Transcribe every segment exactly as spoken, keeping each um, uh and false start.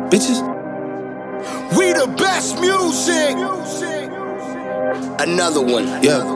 bitches. We the best music. Another one. Yeah.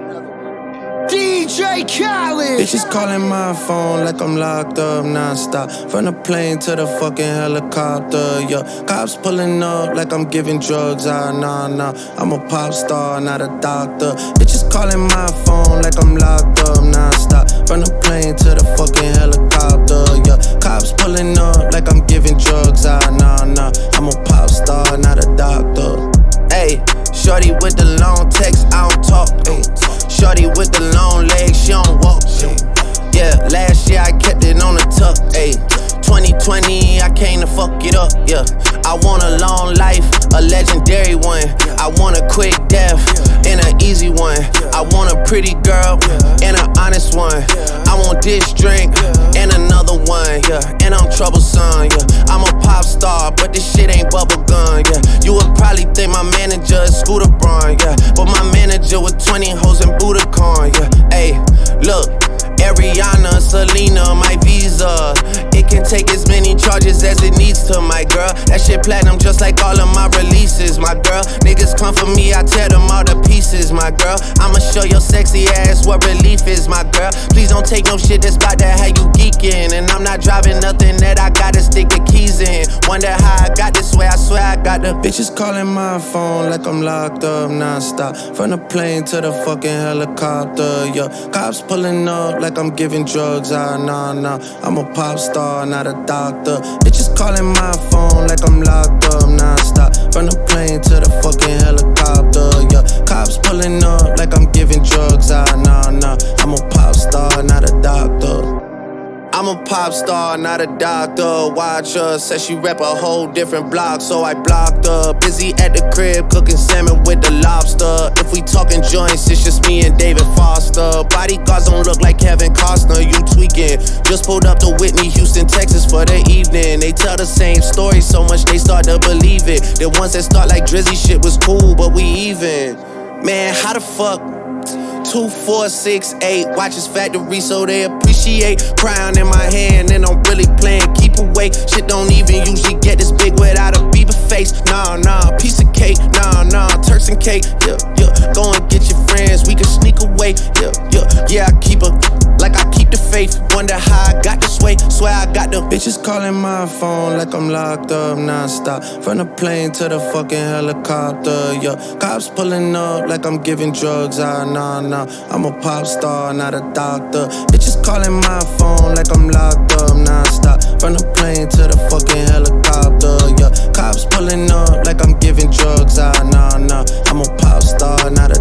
D J Khaled. Bitches calling my phone like I'm locked up non-stop. From the plane to the fucking helicopter, yeah. Cops pulling up like I'm giving drugs, ah, nah, nah. I'm a pop star, not a doctor. Bitches calling my phone like I'm locked up non-stop. From the plane to the fucking helicopter, yeah. Cops pulling up like I'm giving drugs, ah, nah, nah. I'm a pop star, not a doctor. Ayy, shorty with the long text, I don't talk, ayy. Shorty with the long legs, she don't walk. Yeah, last year I kept it on the tuck. Ayy, twenty twenty, I came to fuck it up. Yeah, I want a long life, a legendary one. I want a quick death and an easy one. I want a pretty girl and an honest one. I want this drink and another one. Yeah, and I'm troublesome. Yeah, I'm a pop star, but this shit ain't bubblegum. Yeah, you would probably think my manager is Scooter Braun. Yeah, but my manager with twenty hoes and Budokan. Yeah, ayy, look. Ariana, Selena, my visa. It can take as many charges as it needs to, my girl. That shit platinum just like all of my releases, my girl. Niggas come for me, I tear them all to pieces, my girl. I'ma show your sexy ass what relief is, my girl. Please don't take no shit that's about to have you geeking. And I'm not driving nothing that I gotta stick the keys in. Wonder how I got this way, I swear I got the bitches calling my phone like I'm locked up non-stop. From the plane to the fucking helicopter, yeah. Cops pulling up like I'm giving drugs, ah, nah, nah. I'm a pop star, not a doctor. Bitches calling my phone like I'm locked up non-stop. From the plane to the fucking helicopter, yeah. Cops pulling up like I'm giving drugs, ah, nah, nah. I'm a pop star, not a doctor. I'm a pop star, not a doctor. Watch her, said she rep a whole different block, so I blocked her. Busy at the crib, cooking salmon with the lobster. If we talking joints, it's just me and David Foster. Bodyguards don't look like Kevin Costner, you tweaking. Just pulled up to Whitney, Houston, Texas for the evening. They tell the same story so much they start to believe it. The ones that start like Drizzy shit was cool, but we even. Man, how the fuck? Two, four, six, eight. Watches factory so they appreciate. Crown in my hand and I'm really playing keep away. Shit don't even usually get this big without a Bieber face. Nah, nah, piece of cake. Nah, nah, Turks and cake. Yeah, yeah. Go and get your friends, we can sneak away. Yeah, yeah, yeah. I keep her like I keep the faith. Wonder how I got this way. Swear I got the bitches calling my phone like I'm locked up non-stop. From the plane to the fucking helicopter, yeah. Cops pulling up like I'm giving drugs, ah, nah, nah. I'm a pop star, not a doctor. Bitches calling my phone like I'm locked up non-stop. From the plane to the fucking helicopter, yeah. Cops pulling up like I'm giving drugs, ah, nah, nah. I'm a pop star, not a